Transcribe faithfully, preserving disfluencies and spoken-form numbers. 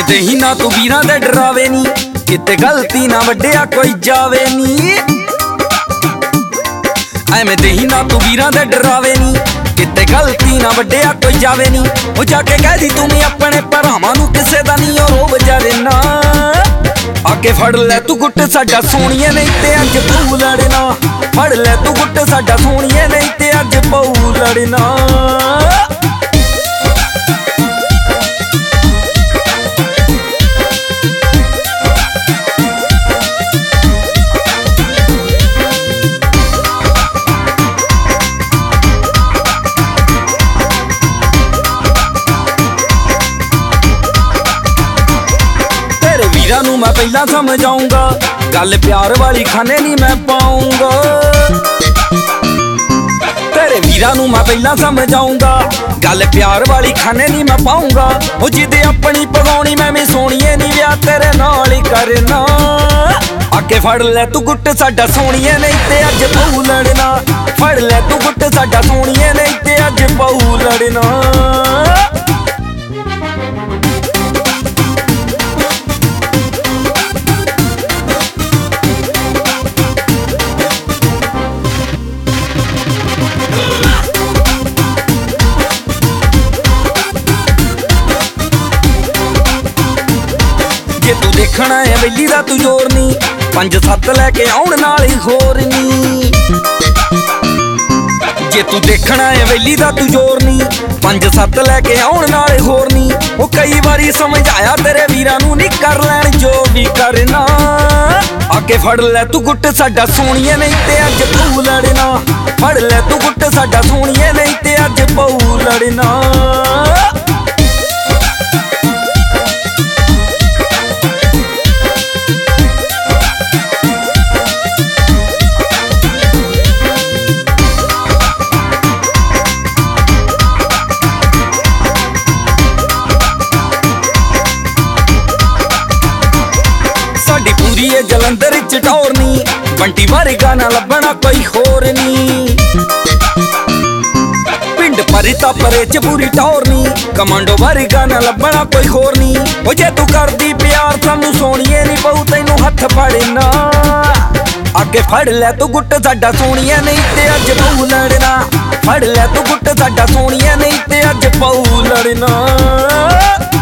ਐਵੇਂ ਤੇ ਹੀ ਨਾ ਤੂੰ ਵੀਰਾਂ ਦੇ ਡਰਾਵੇ ਨੀ, ਕਿਤੇ ਗਲਤੀ ਨਾ ਵੱਡਿਆ ਕੋਈ ਜਾਵੇ ਨੀ। ਐਵੇਂ ਤੇ ਹੀ ਨਾ ਤੂੰ ਵੀਰਾਂ ਦੇ ਡਰਾਵੇ ਨੀ, ਕਿਤੇ ਗਲਤੀ ਨਾ ਵੱਡਿਆ ਕੋਈ ਜਾਵੇ ਨੀ। ਉਹ ਜਾ ਕੇ ਕਹਿ ਦੀ ਤੂੰ ਵੀ ਆਪਣੇ ਭਰਾਵਾਂ ਨੂੰ ਕਿਸੇ ਦਾ ਨਹੀਂ ਉਹ ਰੋਬ ਜਾਵੇ ਨਾ। ਆਕੇ ਫੜ ਲੈ ਤੂੰ ਗੁੱਟ ਸਾਡਾ ਸੋਹਣੀਏ, ਨਹੀਂ ਤੇ ਅੱਜ ਪਊ ਲੜਨਾ। ਫੜ ਲੈ ਤੂੰ ਗੁੱਟ ਸਾਡਾ ਸੋਹਣੀਏ, ਨਹੀਂ ਤੇ ਅੱਜ ਪਊ ਲੜਨਾ। ਵੀਰਾਂ ਨੂੰ ਮੈਂ ਪਹਿਲਾਂ ਸਮਝਾਉਂਗਾ, ਗੱਲ ਪਿਆਰ ਵਾਲੀ ਖਾਨੇ ਨਹੀਂ ਮੈਂ ਪਾਉਂਗਾ। ਤੇਰੇ ਵੀਰਾਂ ਨੂੰ ਮੈਂ ਪਹਿਲਾਂ ਸਮਝਾਉਂਗਾ, ਗੱਲ ਪਿਆਰ ਵਾਲੀ ਖਾਨੇ ਨਹੀਂ ਮੈਂ ਪਾਉਂਗਾ। ਉਹ ਜਿੱਦ ਆਪਣੀ ਪਗਾਉਣੀ ਮੈਂ ਵੀ ਸੋਹਣੀਏ ਨੀ, ਵਿਆਹ ਤੇਰੇ ਨਾਲ ਹੀ ਕਰਨਾ। ਆਕੇ ਫੜ ਲੈ ਤੂੰ ਗੁੱਟ ਸਾਡਾ ਸੋਹਣੀਏ, ਨਹੀਂ ਤੇ ਅੱਜ ਪਊ ਲੜਨਾ। ਫੜ ਲੈ ਤੂੰ ਗੁੱਟ ਸਾਡਾ ਸੋਹਣੀਏ, ਨਹੀਂ ਤੇ ਅੱਜ ਪਊ ਲੜਨਾ। ਜੇ ਤੂੰ ਦੇਖਣਾ ਏ ਵੈਲੀ ਦਾ ਤੂੰ ਜ਼ੋਰ ਨੀ, ਪੰਜ ਸੱਤ ਲੈ ਕੇ ਆਉਣ ਨਾਲ ਹੀ ਹੋਰ ਨੀ। ਜੇ ਤੂੰ ਦੇਖਣਾ ਏ ਵੈਲੀ ਦਾ ਤੂੰ ਜ਼ੋਰ ਨੀ, ਪੰਜ ਸੱਤ ਲੈ ਕੇ ਆਉਣ ਨਾਲ ਹੀ ਹੋਰ ਨੀ। ਉਹ ਕਈ ਵਾਰੀ ਸਮਝਾਇਆ ਤੇਰੇ ਵੀਰਾਂ ਨੂੰ, ਨੀ ਕਰ ਲੈਣ ਜੋ ਵੀ ਕਰਨਾ। ਆਕੇ ਫੜ ਲੈ ਤੂੰ ਗੁੱਟ ਸਾਡਾ ਸੋਹਣੀਏ, ਨਹੀਂ ਤੇ ਅੱਜ ਪਊ ਲੜਨਾ। ਫੜ ਲੈ ਤੂੰ ਗੁੱਟ ਸਾਡਾ ਸੋਹਣੀਏ, ਨਹੀਂ ਤੇ ਅੱਜ ਪਊ ਲੜਨਾ। ਸਾਡੀ ਪੂਰੀ ਏ ਜਲੰਧਰ ਚ ਟੌਰ ਨੀ, ਬੰਟੀ ਵਰਗਾ ਨਾ ਲੱਭਣਾ ਕੋਈ ਹੋਰ ਨੀ। ਪਿੰਡ ਪਰਿਤਾ ਪਰੇ ਚ ਪੂਰੀ ਟੌਰ ਨੀ, ਕਮਾਂਡੋ ਵਰਗਾ ਨਾ ਲੱਭਣਾ ਕੋਈ ਹੋਰ ਨੀ। ਉਹ ਜੇ ਤੂੰ ਕਰਦੀ ਪਿਆਰ ਸਾਨੂੰ ਸੋਹਣੀਏ, ਨੀ ਪਊ ਤੈਨੂੰ ਹੱਥ ਫੜਨਾ। ਆਕੇ ਫੜ ਲੈ ਤੂੰ ਗੁੱਟ ਸਾਡਾ ਸੋਹਣੀਏ, ਨਹੀਂ ਤੇ ਅੱਜ ਪਊ ਲੜਨਾ। ਫੜ ਲੈ ਤੂੰ ਗੁੱਟ ਸਾਡਾ ਸੋਹਣੀਏ, ਨਹੀਂ ਤੇ ਅੱਜ ਪਊ ਲੜਨਾ।